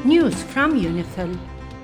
News from UNIFIL.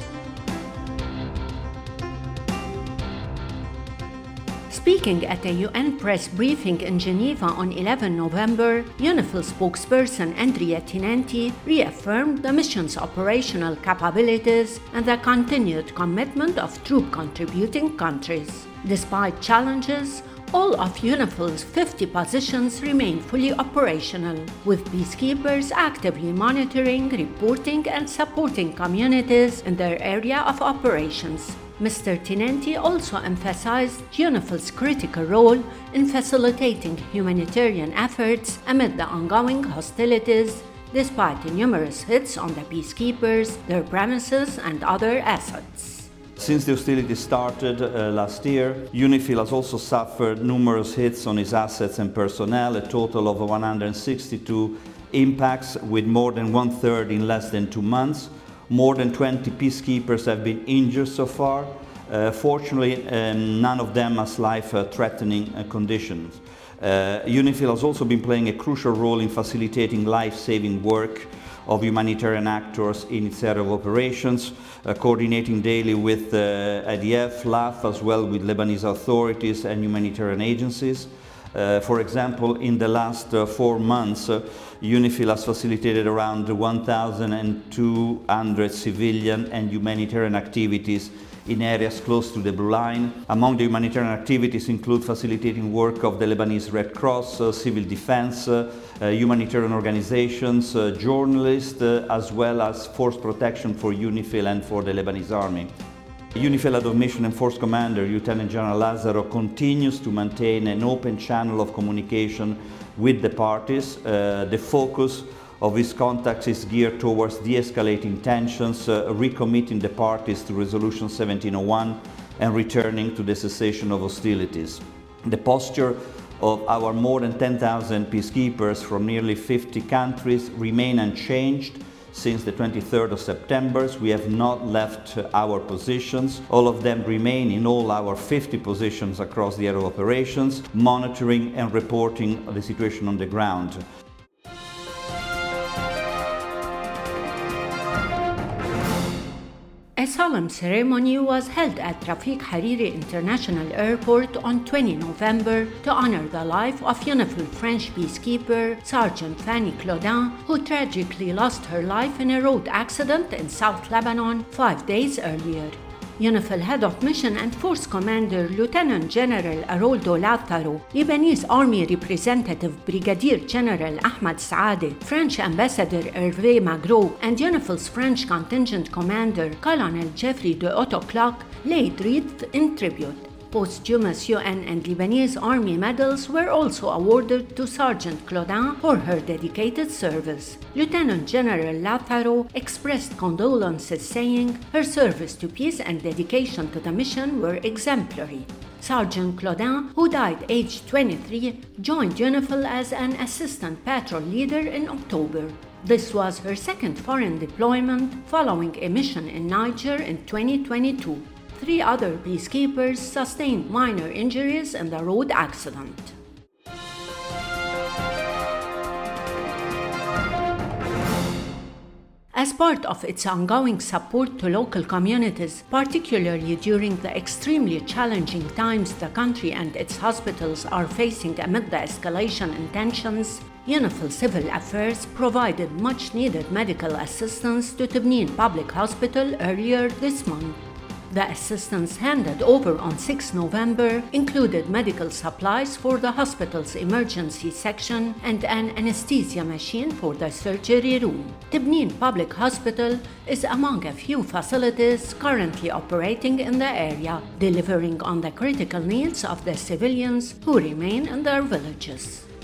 Speaking at a UN press briefing in Geneva on 11 November, UNIFIL spokesperson Andrea Tinenti reaffirmed the mission's operational capabilities and the continued commitment of troop-contributing countries. Despite challenges, all of UNIFIL's 50 positions remain fully operational, with peacekeepers actively monitoring, reporting, and supporting communities in their area of operations. Mr. Tinenti also emphasized UNIFIL's critical role in facilitating humanitarian efforts amid the ongoing hostilities, despite the numerous hits on the peacekeepers, their premises, and other assets. Since the hostilities started last year, UNIFIL has also suffered numerous hits on its assets and personnel, a total of 162 impacts, with more than one-third in less than 2 months. More than 20 peacekeepers have been injured so far. Fortunately, none of them has life-threatening conditions. UNIFIL has also been playing a crucial role in facilitating life-saving work of humanitarian actors in its area of operations, coordinating daily with IDF, LAF, as well with Lebanese authorities and humanitarian agencies. For example, in the last 4 months, UNIFIL has facilitated around 1,200 civilian and humanitarian activities in areas close to the Blue Line. Among the humanitarian activities include facilitating work of the Lebanese Red Cross, civil defense, humanitarian organizations, journalists, as well as force protection for UNIFIL and for the Lebanese Army. UNIFIL Head of Mission and Force Commander, Lieutenant General Lazaro, continues to maintain an open channel of communication with the parties. The focus of his contacts is geared towards de-escalating tensions, recommitting the parties to Resolution 1701, and returning to the cessation of hostilities. The posture of our more than 10,000 peacekeepers from nearly 50 countries remain unchanged. Since the 23rd of September, we have not left our positions. All of them remain in all our 50 positions across the area of operations, monitoring and reporting the situation on the ground. A solemn ceremony was held at Rafiq Hariri International Airport on 20 November to honor the life of UNIFIL French peacekeeper Sergeant Fanny Claudin, who tragically lost her life in a road accident in South Lebanon 5 days earlier. UNIFIL Head of Mission and Force Commander Lieutenant General Aroldo Lazzaro, Lebanese Army Representative Brigadier General Ahmad Saadeh, French Ambassador Hervé Magro, and UNIFIL's French Contingent Commander Colonel Jeffrey de Autoclac laid wreaths in tribute. Posthumous UN and Lebanese Army medals were also awarded to Sergeant Claudin for her dedicated service. Lieutenant General Lazzaro expressed condolences, saying her service to peace and dedication to the mission were exemplary. Sergeant Claudin, who died aged 23, joined UNIFIL as an assistant patrol leader in October. This was her second foreign deployment following a mission in Niger in 2022. 3 other peacekeepers sustained minor injuries in the road accident. As part of its ongoing support to local communities, particularly during the extremely challenging times the country and its hospitals are facing amid the escalation in tensions, UNIFIL Civil Affairs provided much-needed medical assistance to Tibnin Public Hospital earlier this month. The assistance handed over on 6 November included medical supplies for the hospital's emergency section and an anesthesia machine for the surgery room. Tibnin Public Hospital is among a few facilities currently operating in the area, delivering on the critical needs of the civilians who remain in their villages.